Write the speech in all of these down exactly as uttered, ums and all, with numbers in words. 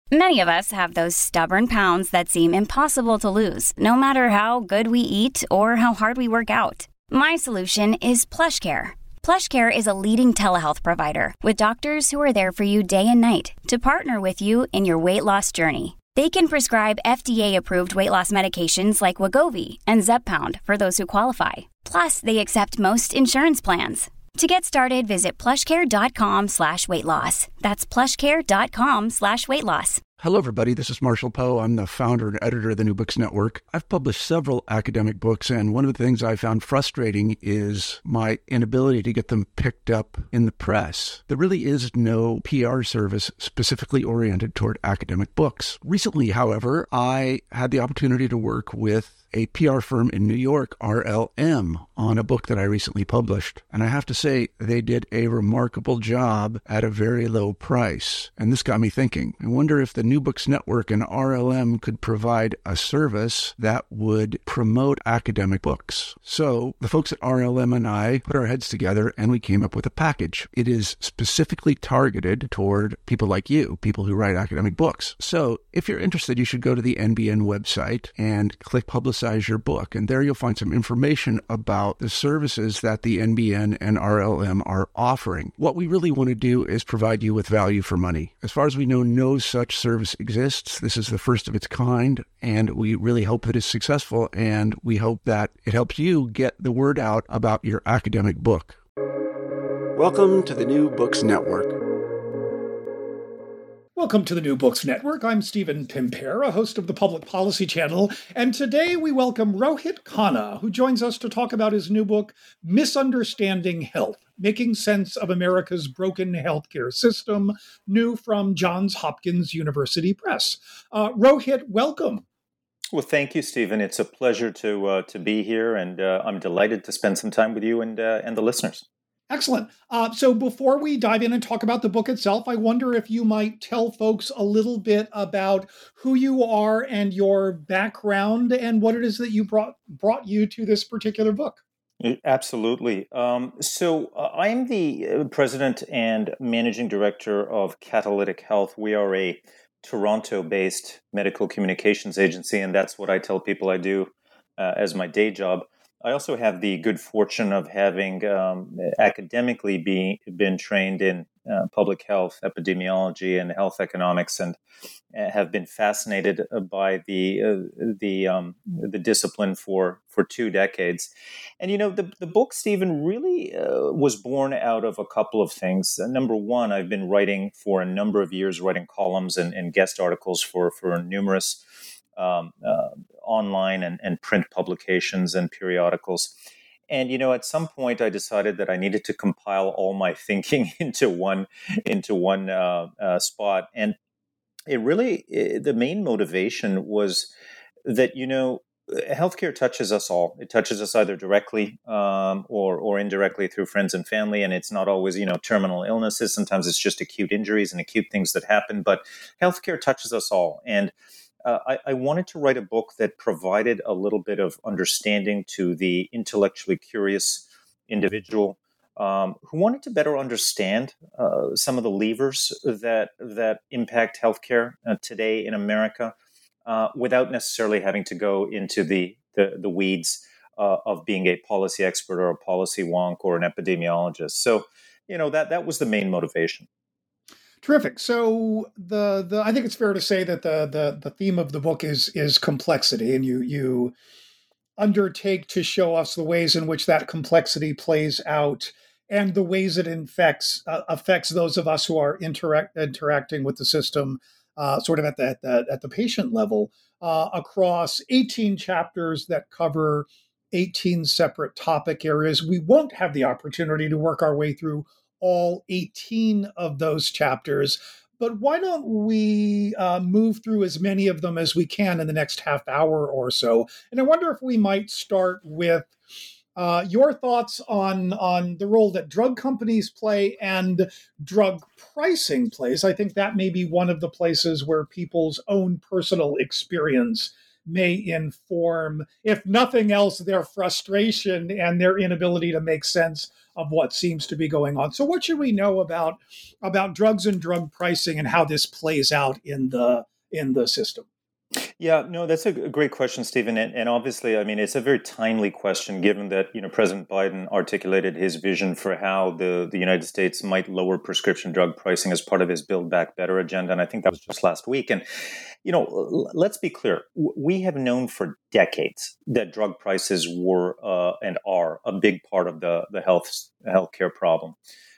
Many of us have those stubborn pounds that seem impossible to lose, no matter how good we eat or how hard we work out. My solution is PlushCare. PlushCare is a leading telehealth provider with doctors who are there for you day and night to partner with you in your weight loss journey. They can prescribe F D A-approved weight loss medications like Wegovy and Zepbound for those who qualify. Plus, they accept most insurance plans. To get started, visit plushcare.com slash weight loss. That's plushcare.com slash weight loss. Hello, everybody. This is Marshall Poe. I'm the founder and editor of the New Books Network. I've published several academic books, and one of the things I found frustrating is my inability to get them picked up in the press. There really is no P R service specifically oriented toward academic books. Recently, however, I had the opportunity to work with a P R firm in New York, R L M, on a book that I recently published. And I have to say, they did a remarkable job at a very low price. And this got me thinking. I wonder if the New Books Network and R L M could provide a service that would promote academic books. So the folks at R L M and I put our heads together and we came up with a package. It is specifically targeted toward people like you, people who write academic books. So if you're interested, you should go to the N B N website and click Publicize your book. And there you'll find some information about the services that the N B N and R L M are offering. What we really want to do is provide you with value for money. As far as we know, no such service exists. This is the first of its kind, and we really hope that it's successful, and we hope that it helps you get the word out about your academic book. Welcome to the New Books Network. Welcome to the New Books Network. I'm Stephen Pimpera, host of the Public Policy Channel, and today we welcome Rohit Khanna, who joins us to talk about his new book, Misunderstanding Health: Making Sense of America's Broken Healthcare System, new from Johns Hopkins University Press. Uh, Rohit, welcome. Well, thank you, Stephen. It's a pleasure to uh, to be here, and uh, I'm delighted to spend some time with you and uh, and the listeners. Excellent. Uh, so before we dive in and talk about the book itself, I wonder if you might tell folks a little bit about who you are and your background and what it is that you brought brought you to this particular book. Absolutely. Um, so uh, I'm the uh, president and managing director of Catalytic Health. We are a Toronto-based medical communications agency, and that's what I tell people I do uh, as my day job. I also have the good fortune of having um, academically be, been trained in uh, public health, epidemiology, and health economics, and uh, have been fascinated by the uh, the um, the discipline for for two decades. And you know, the the book, Stephen, really uh, was born out of a couple of things. Uh, number one, I've been writing for a number of years, writing columns and, and guest articles for for numerous Um, uh, online and, and print publications and periodicals. And, you know, at some point I decided that I needed to compile all my thinking into one, into one uh, uh, spot. And it really, it, the main motivation was that, you know, healthcare touches us all. It touches us either directly um, or, or indirectly through friends and family. And it's not always, you know, terminal illnesses. Sometimes it's just acute injuries and acute things that happen, but healthcare touches us all. And Uh, I, I wanted to write a book that provided a little bit of understanding to the intellectually curious individual um, who wanted to better understand uh, some of the levers that that impact healthcare uh, today in America, uh, without necessarily having to go into the the, the weeds uh, of being a policy expert or a policy wonk or an epidemiologist. So, you know, that that was the main motivation. Terrific. So the the I think it's fair to say that the the the theme of the book is is complexity, and you you undertake to show us the ways in which that complexity plays out and the ways it infects uh, affects those of us who are interact interacting with the system, uh, sort of at the at the, at the patient level, uh, across eighteen chapters that cover eighteen separate topic areas. We won't have the opportunity to work our way through all eighteen of those chapters, but why don't we uh, move through as many of them as we can in the next half hour or so? And I wonder if we might start with uh, your thoughts on, on the role that drug companies play and drug pricing plays. I think that may be one of the places where people's own personal experience may inform, if nothing else, their frustration and their inability to make sense of what seems to be going on. So what should we know about about drugs and drug pricing and how this plays out in the in the system? Yeah, no, that's a great question, Stephen. And, and obviously, I mean, it's a very timely question given that, you know, President Biden articulated his vision for how the, the United States might lower prescription drug pricing as part of his Build Back Better agenda. And I think that was just last week. And, you know, let's be clear. We have known for decades that drug prices were uh, and are a big part of the, the health healthcare problem.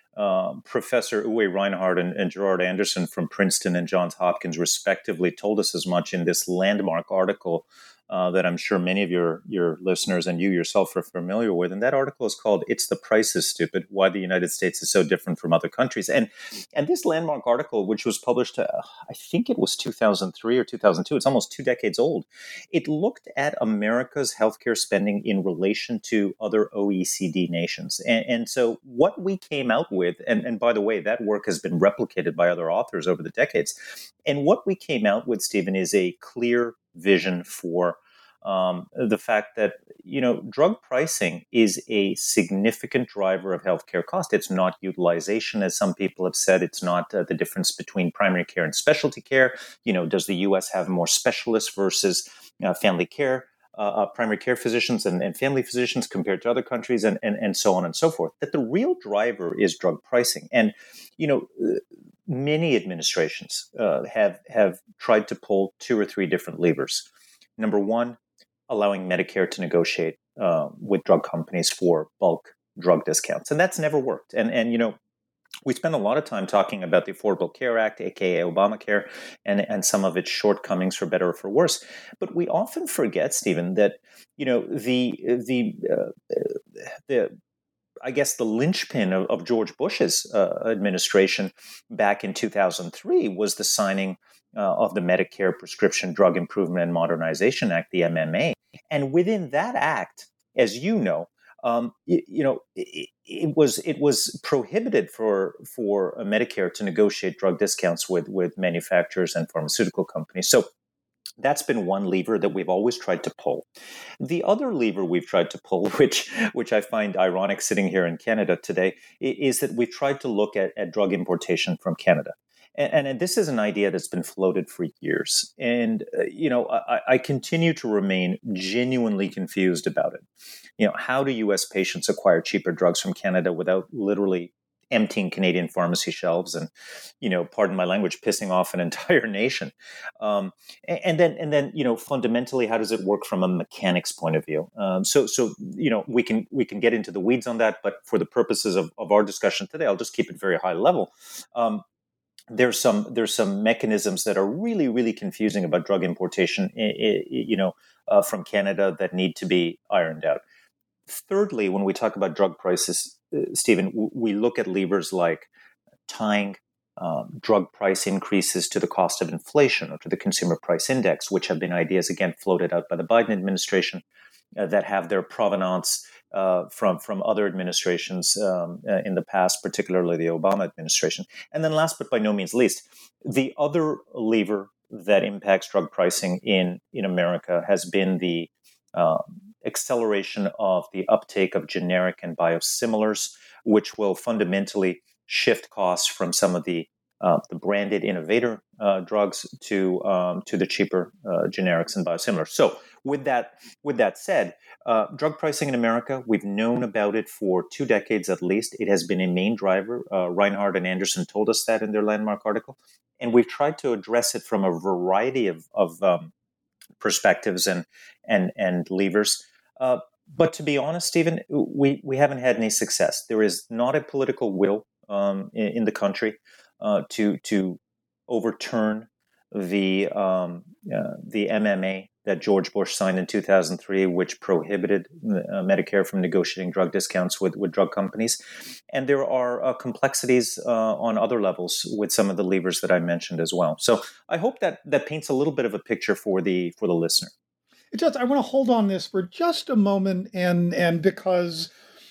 Um, Professor Uwe Reinhardt and, and Gerard Anderson from Princeton and Johns Hopkins, respectively, told us as much in this landmark article uh, that I'm sure many of your, your listeners and you yourself are familiar with. And that article is called "It's the Price is Stupid: Why the United States is So Different from Other Countries." And and this landmark article, which was published, uh, I think it was two thousand three or two thousand two, it's almost two decades old. It looked at America's healthcare spending in relation to other O E C D nations. And, and so what we came out with, and, and by the way, that work has been replicated by other authors over the decades. And what we came out with, Stephen, is a clear vision for um, the fact that, you know, drug pricing is a significant driver of healthcare cost. It's not utilization, as some people have said. It's not uh, the difference between primary care and specialty care. You know, does the U S have more specialists versus uh, family care? Uh, uh, primary care physicians and, and family physicians compared to other countries, and, and, and so on and so forth, that the real driver is drug pricing. And, you know, uh, many administrations uh, have, have tried to pull two or three different levers. Number one, allowing Medicare to negotiate uh, with drug companies for bulk drug discounts. And that's never worked. And, and you know, we spend a lot of time talking about the Affordable Care Act, aka Obamacare, and, and some of its shortcomings, for better or for worse. But we often forget, Stephen, that, you know, the the uh, the I guess the linchpin of, of George Bush's uh, administration back in two thousand three was the signing uh, of the Medicare Prescription Drug Improvement and Modernization Act, the M M A. And within that act, as you know, Um, you, you know, it, it was it was prohibited for for Medicare to negotiate drug discounts with with manufacturers and pharmaceutical companies. So that's been one lever that we've always tried to pull. The other lever we've tried to pull, which which I find ironic sitting here in Canada today, is that we've tried to look at, at drug importation from Canada. And, and this is an idea that's been floated for years. And, uh, you know, I, I continue to remain genuinely confused about it. You know, how do U S patients acquire cheaper drugs from Canada without literally emptying Canadian pharmacy shelves and, you know, pardon my language, pissing off an entire nation? Um, and, and then, and then, you know, fundamentally, how does it work from a mechanics point of view? Um, so, so you know, we can we can get into the weeds on that, but for the purposes of, of our discussion today, I'll just keep it very high level. Um, There's some there's some mechanisms that are really really confusing about drug importation, you know, uh, from Canada that need to be ironed out. Thirdly, when we talk about drug prices, uh, Stephen, we look at levers like tying um, drug price increases to the cost of inflation or to the consumer price index, which have been ideas again floated out by the Biden administration uh, that have their provenance Uh, from from other administrations um, uh, in the past, particularly the Obama administration. And then last but by no means least, the other lever that impacts drug pricing in, in America has been the um, acceleration of the uptake of generic and biosimilars, which will fundamentally shift costs from some of the Uh, the branded innovator uh, drugs to um, to the cheaper uh, generics and biosimilars. So, with that with that said, uh, drug pricing in America, we've known about it for two decades at least. It has been a main driver. Uh, Reinhardt and Anderson told us that in their landmark article, and we've tried to address it from a variety of, of um, perspectives and and and levers. Uh, but to be honest, Stephen, we we haven't had any success. There is not a political will um, in, in the country Uh, to to overturn the um, uh, the M M A that George Bush signed in two thousand three, which prohibited uh, Medicare from negotiating drug discounts with, with drug companies. And there are uh, complexities uh, on other levels with some of the levers that I mentioned as well. So I hope that that paints a little bit of a picture for the for the listener. It does. I want to hold on this for just a moment, and and because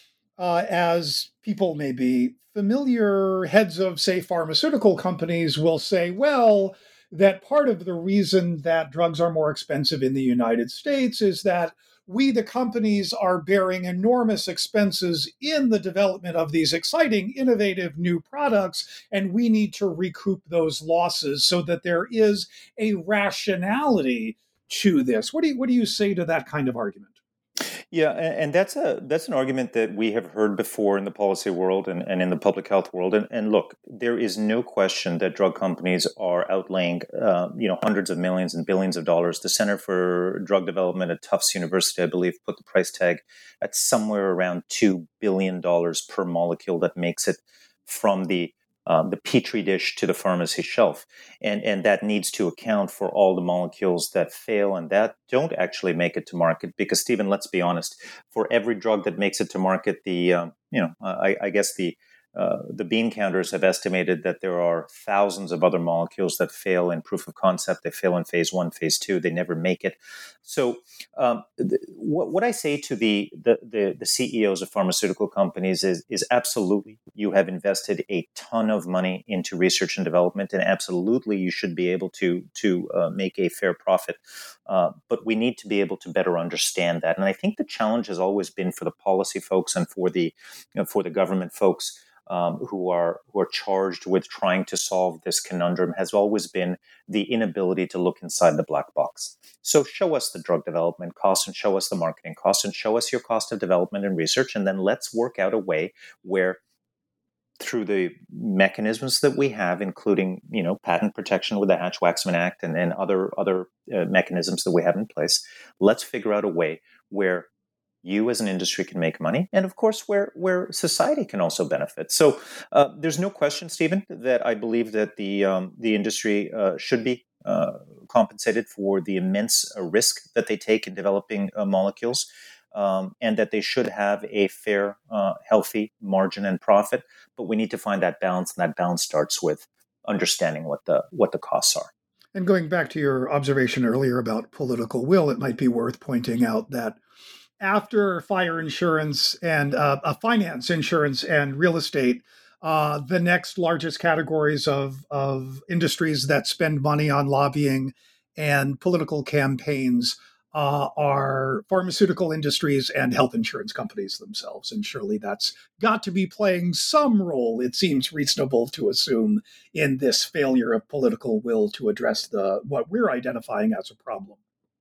uh, as people may be familiar, heads of, say, pharmaceutical companies will say, well, that part of the reason that drugs are more expensive in the United States is that we, the companies, are bearing enormous expenses in the development of these exciting, innovative new products, and we need to recoup those losses so that there is a rationality to this. What do you, what do you say to that kind of argument? Yeah, and, and that's a that's an argument that we have heard before in the policy world and, and in the public health world. And, and look, there is no question that drug companies are outlaying uh, you know hundreds of millions and billions of dollars. The Center for Drug Development at Tufts University, I believe, put the price tag at somewhere around two billion dollars per molecule that makes it from the Um, the petri dish to the pharmacy shelf. And, and that needs to account for all the molecules that fail and that don't actually make it to market. Because, Stephen, let's be honest, for every drug that makes it to market, the, um, you know, I, I guess the Uh, the bean counters have estimated that there are thousands of other molecules that fail in proof of concept. They fail in phase one, phase two. They never make it. So, um, th- what, what I say to the, the the the C E Os of pharmaceutical companies is is absolutely, you have invested a ton of money into research and development, and absolutely, you should be able to to uh, make a fair profit. Uh, but we need to be able to better understand that. And I think the challenge has always been for the policy folks and for the you know, for the government folks. Um, who are who are charged with trying to solve this conundrum has always been the inability to look inside the black box. So show us the drug development costs and show us the marketing costs and show us your cost of development and research, and then let's work out a way where, through the mechanisms that we have, including you know patent protection with the Hatch-Waxman Act and, and other other uh, mechanisms that we have in place, let's figure out a way where you as an industry can make money, and of course, where where society can also benefit. So uh, there's no question, Stephen, that I believe that the um, the industry uh, should be uh, compensated for the immense uh, risk that they take in developing uh, molecules, um, and that they should have a fair, uh, healthy margin and profit. But we need to find that balance, and that balance starts with understanding what the what the costs are. And going back to your observation earlier about political will, it might be worth pointing out that after fire insurance and uh, uh, finance insurance and real estate, uh, the next largest categories of, of industries that spend money on lobbying and political campaigns uh, are pharmaceutical industries and health insurance companies themselves. And surely that's got to be playing some role, it seems reasonable to assume, in this failure of political will to address the what we're identifying as a problem.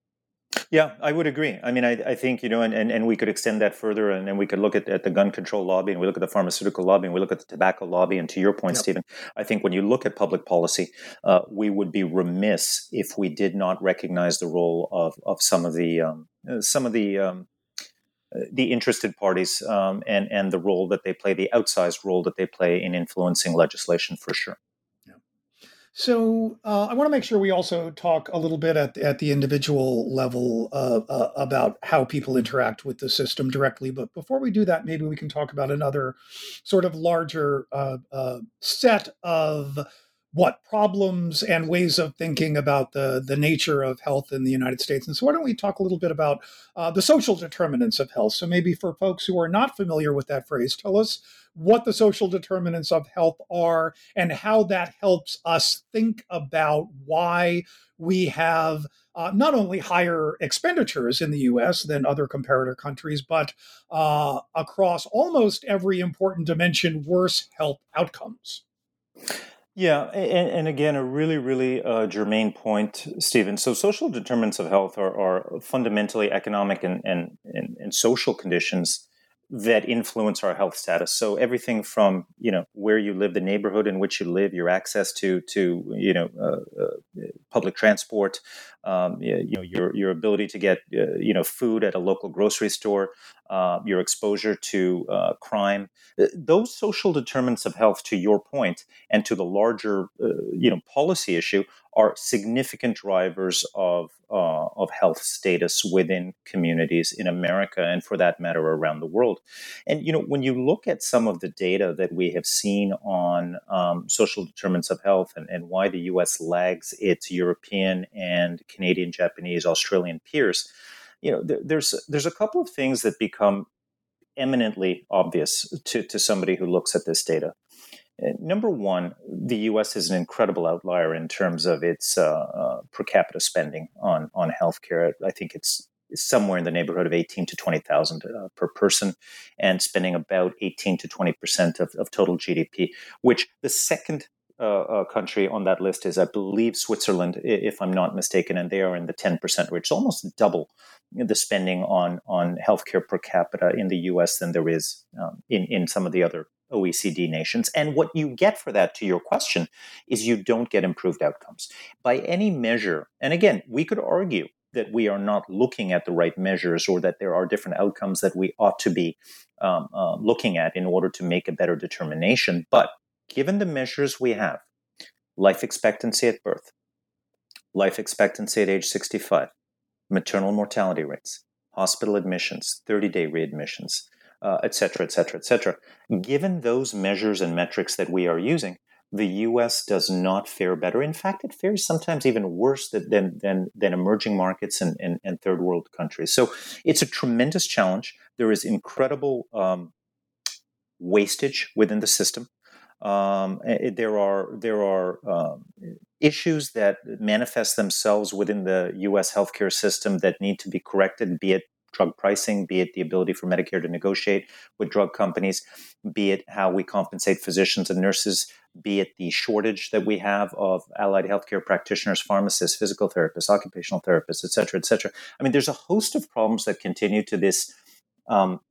Yeah, I would agree. I mean, I, I think, you know, and, and, and we could extend that further, and then we could look at, at the gun control lobby, and we look at the pharmaceutical lobby, and we look at the tobacco lobby. And to your point, yep. Stephen, I think when you look at public policy, uh, we would be remiss if we did not recognize the role of, of some of the um, some of the um, the interested parties um, and and the role that they play, the outsized role that they play in influencing legislation, for sure. So uh, I want to make sure we also talk a little bit at, at the individual level uh, uh, about how people interact with the system directly. But before we do that, maybe we can talk about another sort of larger uh, uh, set of what problems and ways of thinking about the, the nature of health in the United States. And so why don't we talk a little bit about uh, the social determinants of health? So maybe for folks who are not familiar with that phrase, tell us what the social determinants of health are and how that helps us think about why we have uh, not only higher expenditures in the U S than other comparator countries, but uh, across almost every important dimension, worse health outcomes. Yeah, and, and again, a really, really uh, germane point, Stephen. So social determinants of health are, are fundamentally economic and, and, and, and social conditions that influence our health status. So everything from, you know, where you live, the neighborhood in which you live, your access to, to you know, uh, uh, public transport, um, you know, your your ability to get, uh, you know, food at a local grocery store, uh, your exposure to uh, crime. Those social determinants of health, to your point, and to the larger, uh, you know, policy issue, are significant drivers of uh, of health status within communities in America, and for that matter, around the world. And you know, when you look at some of the data that we have seen on um, social determinants of health, and, and why the U S lags its European and Canadian, Japanese, Australian peers, you know, there, there's there's a couple of things that become eminently obvious to, to somebody who looks at this data. Number one, the U S is an incredible outlier in terms of its uh, uh, per capita spending on on healthcare. I think it's somewhere in the neighborhood of eighteen to twenty thousand uh, per person, and spending about eighteen to twenty percent of, of total G D P. Which the second uh, uh, country on that list is, I believe, Switzerland, if I'm not mistaken, and they are in the ten percent range, almost double the spending on on healthcare per capita in the U S than there is um, in in some of the other O E C D nations. And what you get for that, to your question, is you don't get improved outcomes by any measure. And again, we could argue that we are not looking at the right measures, or that there are different outcomes that we ought to be um, uh, looking at in order to make a better determination. But given the measures we have, life expectancy at birth, life expectancy at age sixty-five, maternal mortality rates, hospital admissions, thirty-day readmissions, Uh, et cetera, et cetera, et cetera. Given those measures and metrics that we are using, the U S does not fare better. In fact, it fares sometimes even worse than than than emerging markets and, and, and third world countries. So it's a tremendous challenge. There is incredible um, wastage within the system. Um, there are there are um, issues that manifest themselves within the U S healthcare system that need to be corrected, be it drug pricing, be it the ability for Medicare to negotiate with drug companies, be it how we compensate physicians and nurses, be it the shortage that we have of allied healthcare practitioners, pharmacists, physical therapists, occupational therapists, et cetera, et cetera. I mean, there's a host of problems that continue to this um,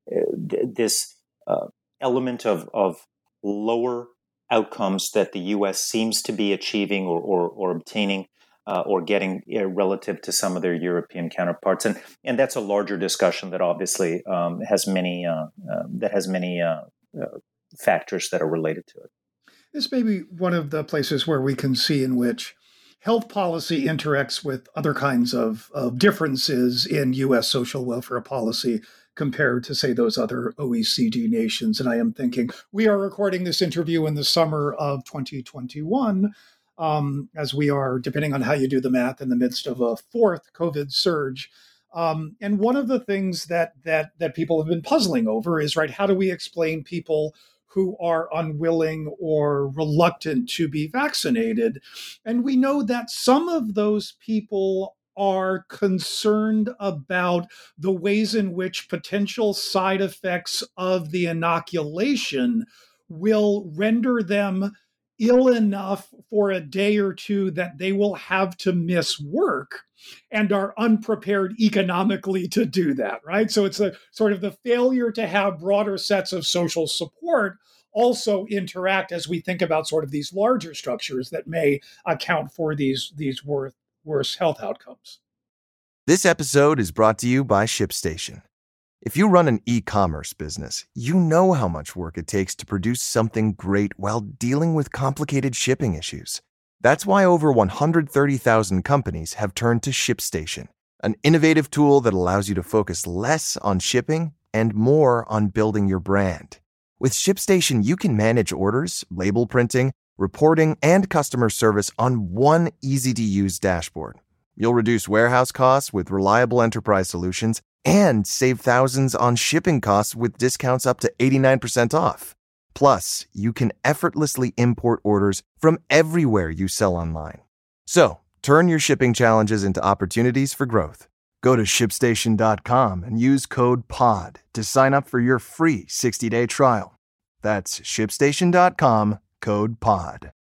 this uh, element of, of lower outcomes that the U S seems to be achieving or, or, or obtaining Uh, or getting uh, relative to some of their European counterparts, and and that's a larger discussion that obviously um, has many uh, uh, that has many uh, uh, factors that are related to it. This may be one of the places where we can see in which health policy interacts with other kinds of, of differences in U S social welfare policy compared to, say, those other O E C D nations. And I am thinking, we are recording this interview in the summer of twenty twenty-one. Um, as we are, depending on how you do the math, in the midst of a fourth COVID surge. Um, and one of the things that that that people have been puzzling over is, right, how do we explain people who are unwilling or reluctant to be vaccinated? And we know that some of those people are concerned about the ways in which potential side effects of the inoculation will render them ill enough for a day or two that they will have to miss work and are unprepared economically to do that, right? So it's a sort of the failure to have broader sets of social support also interact as we think about sort of these larger structures that may account for these, these worse, worse health outcomes. This episode is brought to you by ShipStation. If you run an e-commerce business, you know how much work it takes to produce something great while dealing with complicated shipping issues. That's why over one hundred thirty thousand companies have turned to ShipStation, an innovative tool that allows you to focus less on shipping and more on building your brand. With ShipStation, you can manage orders, label printing, reporting, and customer service on one easy-to-use dashboard. You'll reduce warehouse costs with reliable enterprise solutions and save thousands on shipping costs with discounts up to eighty-nine percent off. Plus, you can effortlessly import orders from everywhere you sell online. So, turn your shipping challenges into opportunities for growth. Go to ship station dot com and use code P O D to sign up for your free sixty-day trial. That's ship station dot com, code P O D.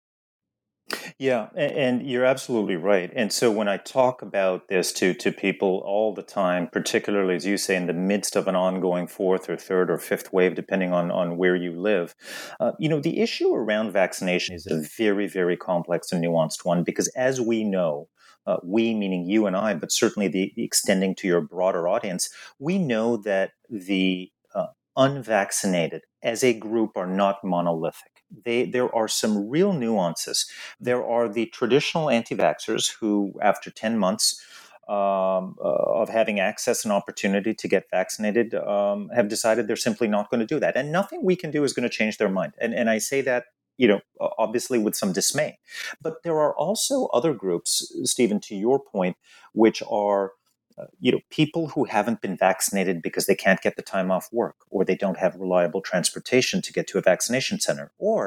Yeah, and you're absolutely right. And so when I talk about this to, to people all the time, particularly, as you say, in the midst of an ongoing fourth or third or fifth wave, depending on, on where you live, uh, you know, the issue around vaccination is a very, very complex and nuanced one, because as we know, uh, we, meaning you and I, but certainly the extending to your broader audience, we know that the uh, unvaccinated as a group are not monolithic. They, there are some real nuances. There are the traditional anti-vaxxers who, after ten months um, uh, of having access and opportunity to get vaccinated, um, have decided they're simply not going to do that. And nothing we can do is going to change their mind. And, and I say that, you know, obviously with some dismay. But there are also other groups, Stephen, to your point, which are Uh, you know, people who haven't been vaccinated because they can't get the time off work, or they don't have reliable transportation to get to a vaccination center, or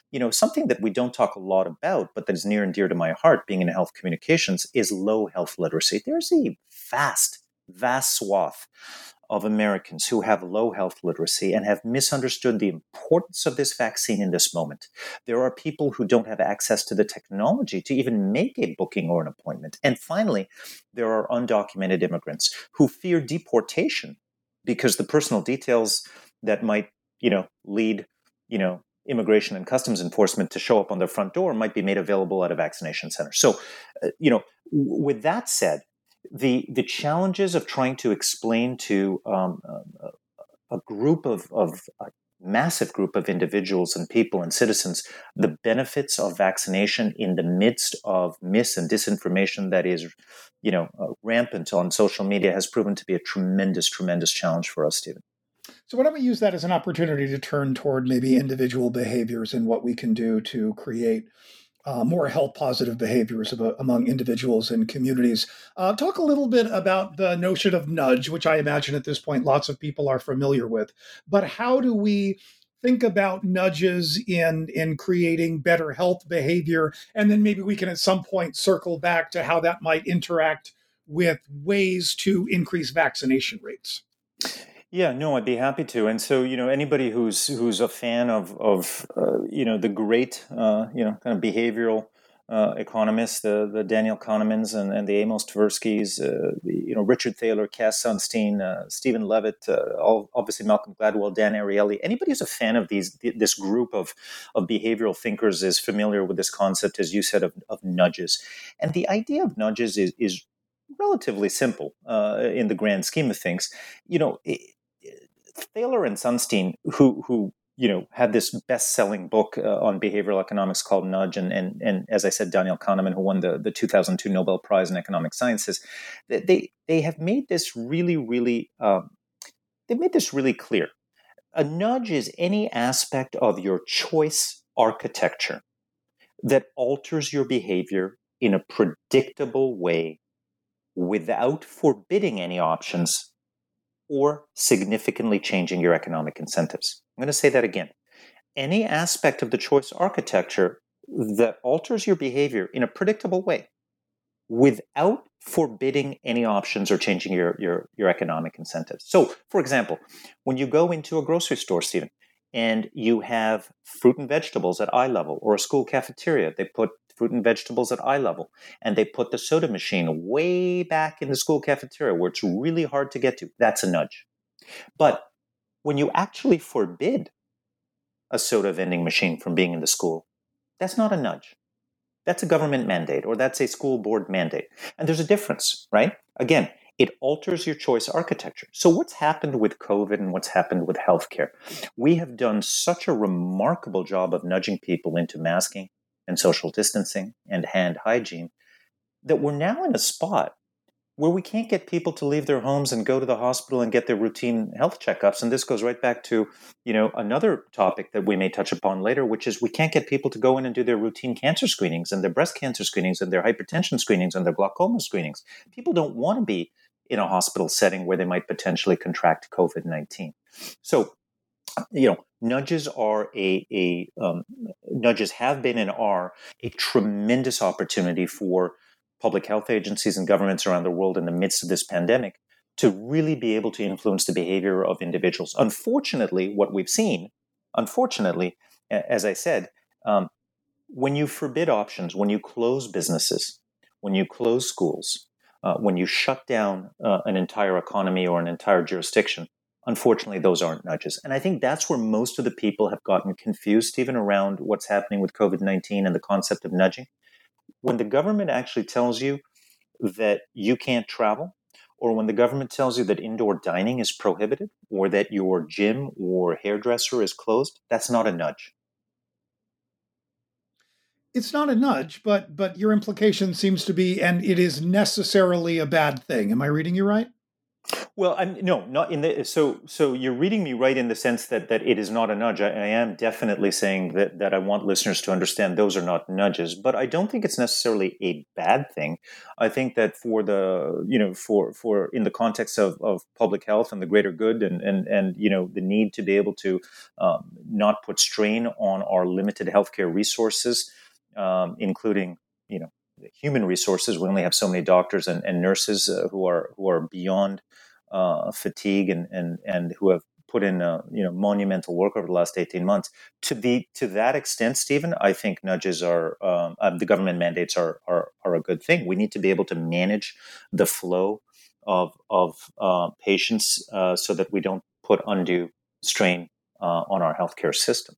you know, something that we don't talk a lot about, but that is near and dear to my heart, being in health communications, is low health literacy. There's a vast, vast swath of Americans who have low health literacy and have misunderstood the importance of this vaccine in this moment. There are people who don't have access to the technology to even make a booking or an appointment. And finally, there are undocumented immigrants who fear deportation because the personal details that might, you know, lead, you know, immigration and customs enforcement to show up on their front door might be made available at a vaccination center. So, uh, you know, w- with that said, the the challenges of trying to explain to um, a, a group of, of a massive group of individuals and people and citizens the benefits of vaccination in the midst of mis and disinformation that is, you know, uh, rampant on social media has proven to be a tremendous, tremendous challenge for us, Stephen. So why don't we use that as an opportunity to turn toward maybe individual behaviors and what we can do to create uh, more health positive behaviors of, among individuals and communities. Uh, talk a little bit about the notion of nudge, which I imagine at this point lots of people are familiar with. But how do we think about nudges in, in creating better health behavior? And then maybe we can at some point circle back to how that might interact with ways to increase vaccination rates. Yeah, no, I'd be happy to. And so, you know, anybody who's who's a fan of of uh, you know the great uh, you know kind of behavioral uh, economists, the the Daniel Kahnemans and, and the Amos Tversky's, uh, the, you know Richard Thaler, Cass Sunstein, uh, Stephen Levitt, uh, all, obviously Malcolm Gladwell, Dan Ariely. Anybody who's a fan of these this group of of behavioral thinkers is familiar with this concept, as you said, of, of nudges. And the idea of nudges is is relatively simple uh, in the grand scheme of things. You know. It, Thaler and Sunstein, who who you know had this best-selling book uh, on behavioral economics called Nudge, and and and as I said, Daniel Kahneman, who won the, the two thousand two Nobel Prize in Economic Sciences, they they have made this really really um, they made this really clear. A nudge is any aspect of your choice architecture that alters your behavior in a predictable way without forbidding any options or significantly changing your economic incentives. I'm going to say that again. Any aspect of the choice architecture that alters your behavior in a predictable way without forbidding any options or changing your, your, your economic incentives. So, for example, when you go into a grocery store, Stephen, and you have fruit and vegetables at eye level, or a school cafeteria, they put fruit and vegetables at eye level, and they put the soda machine way back in the school cafeteria where it's really hard to get to. That's a nudge. But when you actually forbid a soda vending machine from being in the school, that's not a nudge. That's a government mandate, or that's a school board mandate. And there's a difference, right? Again, it alters your choice architecture. So what's happened with COVID and what's happened with healthcare? We have done such a remarkable job of nudging people into masking and social distancing and hand hygiene that we're now in a spot where we can't get people to leave their homes and go to the hospital and get their routine health checkups. And this goes right back to, you know, another topic that we may touch upon later, which is we can't get people to go in and do their routine cancer screenings and their breast cancer screenings and their hypertension screenings and their glaucoma screenings. People don't want to be in a hospital setting where they might potentially contract COVID nineteen. So, you know, nudges are a, a um, nudges have been and are a tremendous opportunity for public health agencies and governments around the world in the midst of this pandemic to really be able to influence the behavior of individuals. Unfortunately, what we've seen, unfortunately, as I said, um, when you forbid options, when you close businesses, when you close schools, uh, when you shut down uh, an entire economy or an entire jurisdiction, unfortunately, those aren't nudges. And I think that's where most of the people have gotten confused, even around what's happening with COVID nineteen and the concept of nudging. When the government actually tells you that you can't travel, or when the government tells you that indoor dining is prohibited, or that your gym or hairdresser is closed, that's not a nudge. It's not a nudge, but but your implication seems to be, and it is necessarily a bad thing. Am I reading you right? Well, I'm, no, not in the so so you're reading me right in the sense that that it is not a nudge. I, I am definitely saying that that I want listeners to understand those are not nudges, but I don't think it's necessarily a bad thing. I think that for the you know for for in the context of, of public health and the greater good and and and you know the need to be able to um, not put strain on our limited healthcare resources, um, including you know human resources. We only have so many doctors and, and nurses uh, who are who are beyond uh, fatigue and, and and who have put in uh, you know monumental work over the last eighteen months. To the to that extent, Stephen, I think nudges are um, uh, the government mandates are, are are a good thing. We need to be able to manage the flow of of uh, patients uh, so that we don't put undue strain uh, on our healthcare system.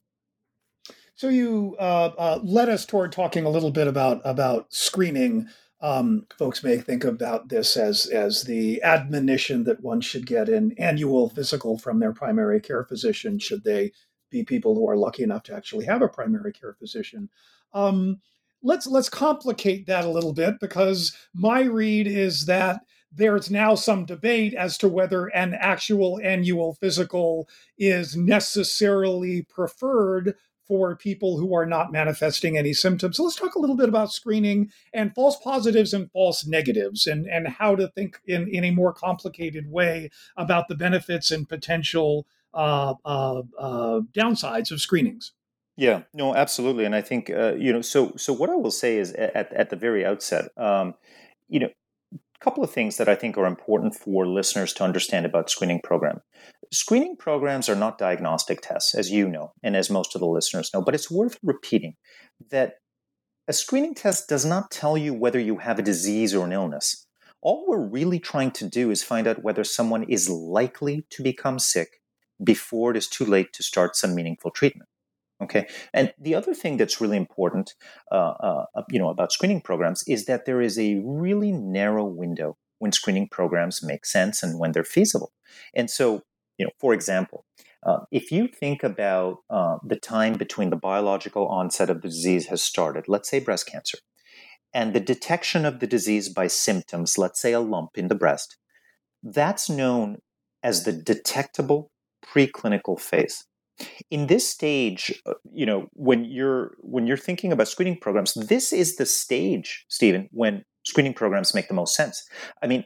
So you uh, uh, led us toward talking a little bit about about screening. Um, folks may think about this as as the admonition that one should get an annual physical from their primary care physician, should they be people who are lucky enough to actually have a primary care physician. Um, let's let's complicate that a little bit, because my read is that there's now some debate as to whether an actual annual physical is necessarily preferred for people who are not manifesting any symptoms. So let's talk a little bit about screening and false positives and false negatives, and, and how to think in, in a more complicated way about the benefits and potential uh, uh, uh, downsides of screenings. Yeah, no, absolutely. And I think, uh, you know, so so what I will say is at, at the very outset, um, you know, a couple of things that I think are important for listeners to understand about screening program. Screening programs are not diagnostic tests, as you know, and as most of the listeners know, but it's worth repeating that a screening test does not tell you whether you have a disease or an illness. All we're really trying to do is find out whether someone is likely to become sick before it is too late to start some meaningful treatment. Okay, and the other thing that's really important, uh, uh, you know, about screening programs is that there is a really narrow window when screening programs make sense and when they're feasible. And so, you know, for example, uh, if you think about uh, the time between the biological onset of the disease has started, let's say breast cancer, and the detection of the disease by symptoms, let's say a lump in the breast, that's known as the detectable preclinical phase. In this stage, you know, when you're when you're thinking about screening programs, this is the stage, Stephen, when screening programs make the most sense. I mean,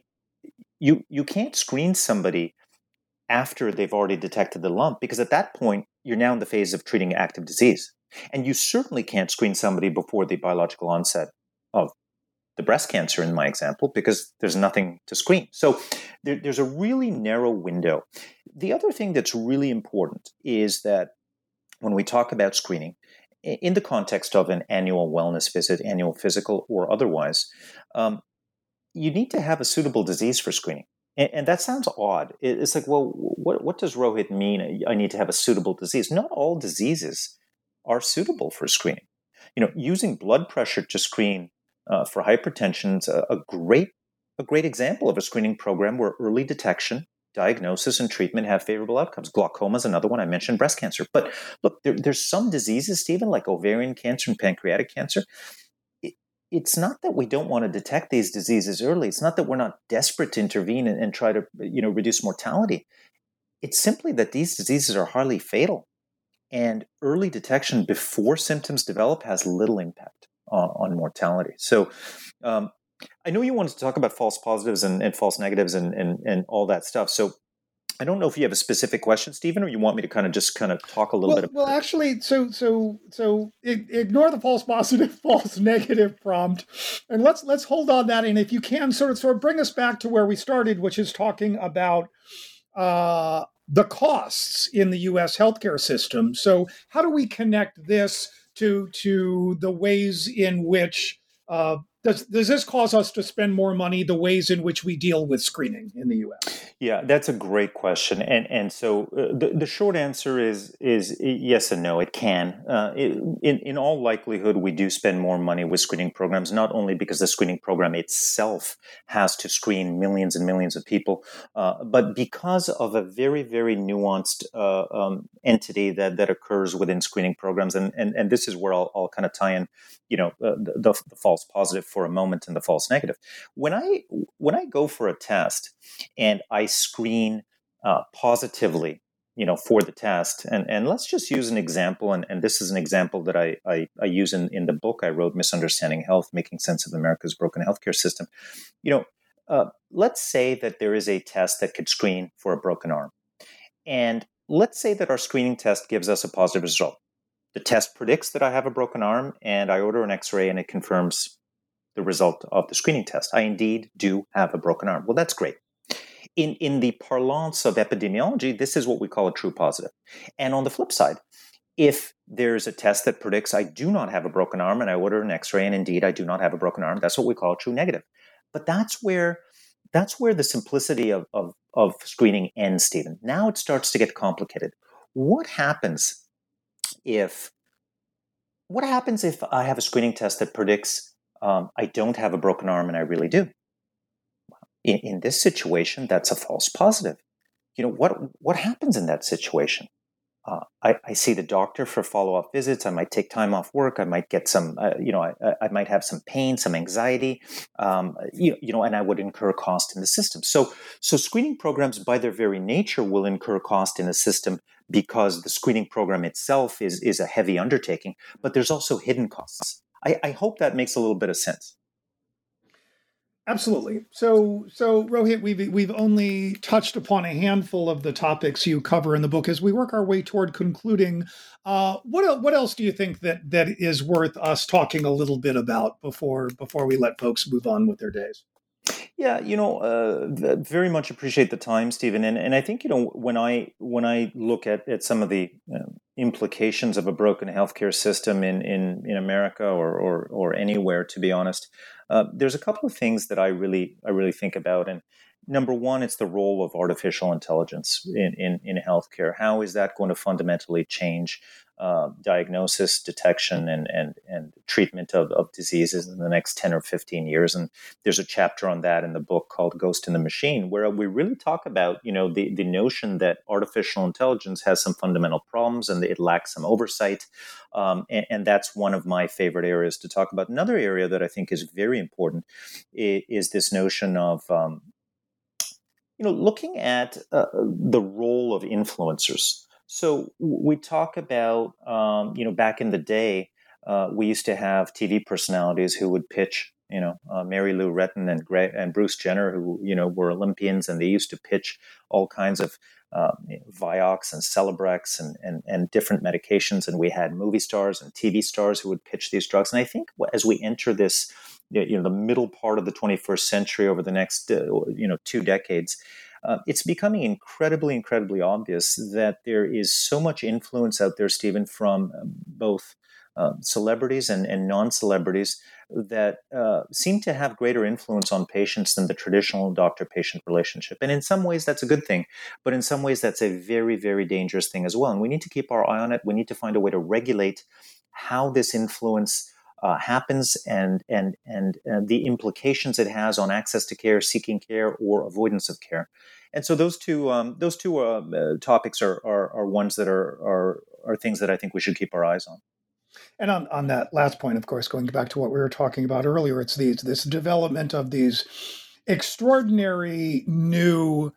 you you can't screen somebody after they've already detected the lump, because at that point, you're now in the phase of treating active disease. And you certainly can't screen somebody before the biological onset of the breast cancer, in my example, because there's nothing to screen. So there, there's a really narrow window. The other thing that's really important is that when we talk about screening, in the context of an annual wellness visit, annual physical or otherwise, um, you need to have a suitable disease for screening. And, and that sounds odd. It's like, well, what, what does Rohit mean? I need to have a suitable disease. Not all diseases are suitable for screening. You know, using blood pressure to screen Uh, for hypertension is a, a great a great example of a screening program where early detection, diagnosis, and treatment have favorable outcomes. Glaucoma is another one. I mentioned breast cancer. But look, there, there's some diseases, Stephen, like ovarian cancer and pancreatic cancer. It, it's not that we don't want to detect these diseases early. It's not that we're not desperate to intervene and, and try to you know reduce mortality. It's simply that these diseases are highly fatal. And early detection before symptoms develop has little impact on, on mortality. So um, I know you wanted to talk about false positives and, and false negatives and, and, and all that stuff. So I don't know if you have a specific question, Stephen, or you want me to kind of just kind of talk a little well, bit about Well, it? actually, so so so ignore the false positive, false negative prompt, and let's let's hold on that. And if you can, sort of sort of bring us back to where we started, which is talking about uh, the costs in the U S healthcare system. So how do we connect this to to the ways in which uh, does does this cause us to spend more money? The ways in which we deal with screening in the U S. Yeah, that's a great question, and and so uh, the the short answer is is yes and no. It can. Uh, it, in in all likelihood, we do spend more money with screening programs. Not only because the screening program itself has to screen millions and millions of people, uh, but because of a very very nuanced uh, um, entity that that occurs within screening programs, and and and this is where I'll I'll kind of tie in, you know, uh, the, the the false positive, for a moment in the false negative. When I when I go for a test and I screen uh, positively, you know, for the test, and, and let's just use an example, and, and this is an example that I, I, I use in, in the book I wrote, Misunderstanding Health, Making Sense of America's Broken Healthcare System. You know, uh, let's say that there is a test that could screen for a broken arm. And let's say that our screening test gives us a positive result. The test predicts that I have a broken arm, and I order an X-ray, and it confirms the result of the screening test. I indeed do have a broken arm. Well, that's great. In, in the parlance of epidemiology, this is what we call a true positive. And on the flip side, if there's a test that predicts I do not have a broken arm and I order an X-ray and indeed I do not have a broken arm, that's what we call a true negative. But that's where that's where the simplicity of, of, of screening ends, Stephen. Now it starts to get complicated. What happens if what happens if I have a screening test that predicts um, I don't have a broken arm and I really do? In, in this situation, that's a false positive. You know, what what happens in that situation? Uh, I, I see the doctor for follow-up visits. I might take time off work. I might get some, uh, you know, I, I might have some pain, some anxiety, um, you, you know, and I would incur cost in the system. So, so screening programs by their very nature will incur cost in the system because the screening program itself is, is a heavy undertaking, but there's also hidden costs. I, I hope that makes a little bit of sense. Absolutely. So, so Rohit, we've we've only touched upon a handful of the topics you cover in the book. As we work our way toward concluding, uh, what what else do you think that that is worth us talking a little bit about before before we let folks move on with their days? Yeah, you know, uh, very much appreciate the time, Stephen, and and I think you know when I when I look at, at some of the uh, implications of a broken healthcare system in in, in America or, or or anywhere, to be honest, uh, there's a couple of things that I really I really think about, and number one, it's the role of artificial intelligence in in, in healthcare. How is that going to fundamentally change Uh, diagnosis, detection, and and and treatment of, of diseases in the next ten or fifteen years? And there's a chapter on that in the book called Ghost in the Machine, where we really talk about, you know, the, the notion that artificial intelligence has some fundamental problems and it lacks some oversight. Um, and, and that's one of my favorite areas to talk about. Another area that I think is very important is, is this notion of, um, you know, looking at uh, the role of influencers. So we talk about, um, you know, back in the day, uh, we used to have T V personalities who would pitch, you know, uh, Mary Lou Retton and Gre- and Bruce Jenner, who, you know, were Olympians, and they used to pitch all kinds of uh, you know, Vioxx and Celebrex and, and and different medications. And we had movie stars and T V stars who would pitch these drugs. And I think as we enter this, you know, the middle part of the twenty-first century over the next, uh, you know, two decades, Uh, it's becoming incredibly, incredibly obvious that there is so much influence out there, Stephen, from um, both uh, celebrities and, and non-celebrities that uh, seem to have greater influence on patients than the traditional doctor-patient relationship. And in some ways, that's a good thing. But in some ways, that's a very, very dangerous thing as well. And we need to keep our eye on it. We need to find a way to regulate how this influence Uh, happens and and and uh, the implications it has on access to care, seeking care, or avoidance of care. And so those two um, those two uh, uh, topics are, are are ones that are are are things that I think we should keep our eyes on. And on, on that last point, of course, going back to what we were talking about earlier, it's these this development of these extraordinary new,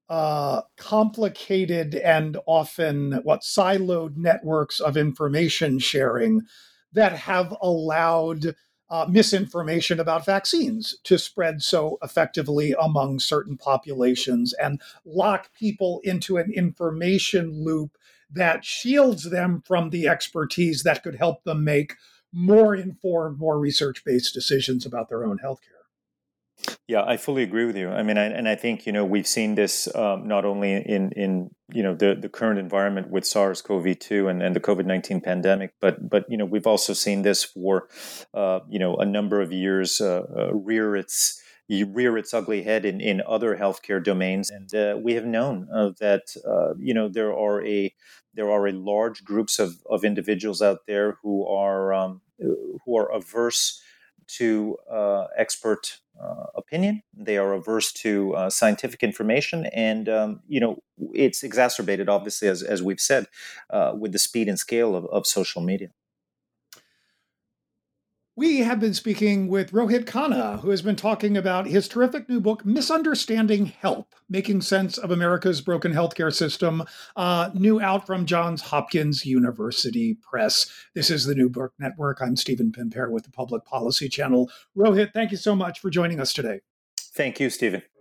uh, complicated, and often what siloed networks of information sharing that have allowed uh, misinformation about vaccines to spread so effectively among certain populations and lock people into an information loop that shields them from the expertise that could help them make more informed, more research-based decisions about their own healthcare. Yeah, I fully agree with you. I mean, I, and I think, you know, we've seen this um, not only in, in you know, the, the current environment with SARS-C o V two and, and the COVID nineteen pandemic, but, but you know, we've also seen this for, uh, you know, a number of years uh, uh, rear its rear its ugly head in, in other healthcare domains. And uh, we have known uh, that, uh, you know, there are a there are a large groups of, of individuals out there who are um, who are averse to uh, expert uh, opinion. They are averse to uh, scientific information, and um, you know it's exacerbated, obviously, as as we've said, uh, with the speed and scale of, of social media. We have been speaking with Rohit Khanna, who has been talking about his terrific new book, Misunderstanding Help, Making Sense of America's Broken Healthcare System, uh, new out from Johns Hopkins University Press. This is the New Book Network. I'm Stephen Pimpare with the Public Policy Channel. Rohit, thank you so much for joining us today. Thank you, Stephen.